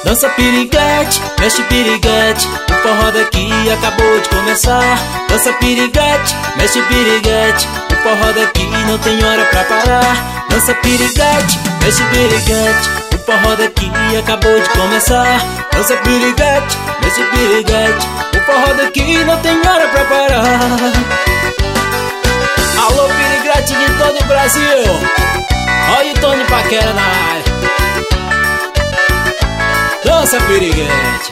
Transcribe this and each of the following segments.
Dança piriguete, mexe piriguete, o forró daqui acabou de começar. Dança piriguete, mexe piriguete, o forró daqui não tem hora pra parar. Dança piriguete, mexe piriguete, o forró daqui acabou de começar. Dança piriguete, mexe piriguete, o forró daqui não tem hora pra parar. Alô piriguete de todo o Brasil, olha o Tony Paquera na área. Dança piriguete.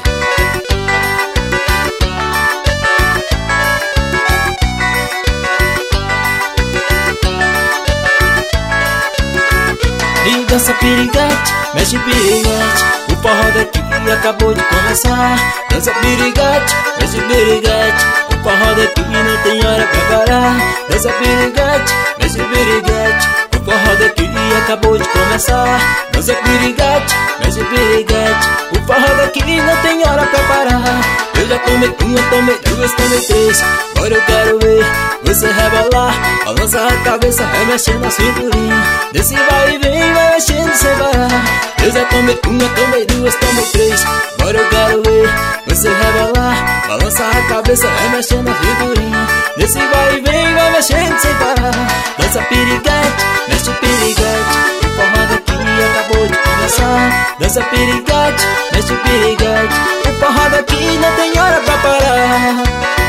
E dança piriguete, mexe piriguete, o forró daqui acabou de começar. Dança piriguete, mexe piriguete, o forró daqui não tem hora pra parar. Dança piriguete, mexe piriguete, o forró daqui acabou de começar. Dança piriguete, mexe piriguete, o forró daqui não tem hora pra parar. Eu já tomei uma, tomei duas, tomei três, agora eu quero ver você rebolar. Balança a cabeça, remexendo a cinturinha, desse vai e vem, vai mexendo sem parar. Eu já tomei uma, tomei duas, tomei três, agora eu quero ver você rebolar. Balança a cabeça, remexendo a cinturinha, desse vai e vem, vai mexendo sem parar. Dança piriguete, mexe piriguete, o forró daqui acabou de começar. Dança piriguete, mexe piriguete, o forró daqui não tem hora pra parar.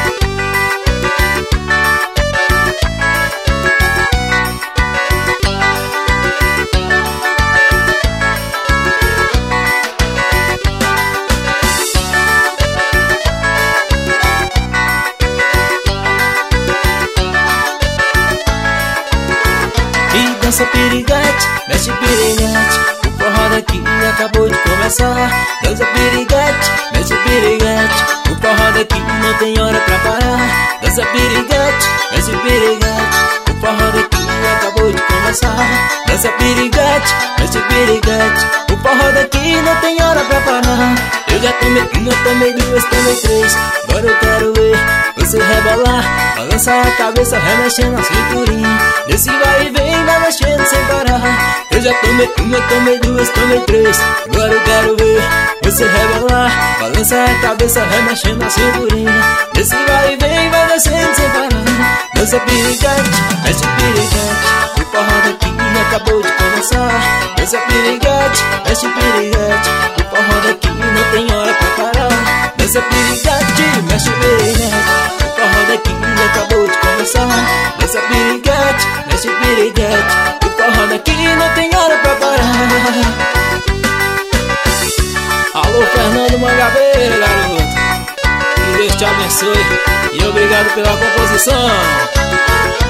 E dança piriguete, mexe piriguete, o forró daqui acabou de começar. Dança piriguete, mexe piriguete, o forró daqui não tem hora pra parar. Dança piriguete, mexe piriguete, o forró daqui acabou de começar. Dança piriguete, mexe piriguete, o forró daqui não tem hora pra parar. Eu já tomei uma, tomei duas, tomei três, agora eu quero ver você rebolar. Balança a cabeça, remexendo a cinturinha, desse vai e vem, vai mexendo sem parar. Eu já tomei uma, tomei duas, tomei três, agora eu quero ver você rebolar. Balança a cabeça, remexendo a cinturinha, desse vai e vem, vai descendo sem parar. Dança piriguete, mexe piriguete, o forró daqui acabou de começar. Dança piriguete, mexe piriguete, o forró daqui não tem hora pra parar. Dança piriguete, mexe piriguete, o forró daqui acabou de começar. Dança piriguete, mexe piriguete, o forró daqui não tem hora pra parar. Alô Fernando Mangabeira, garoto, que Deus te abençoe e obrigado pela composição.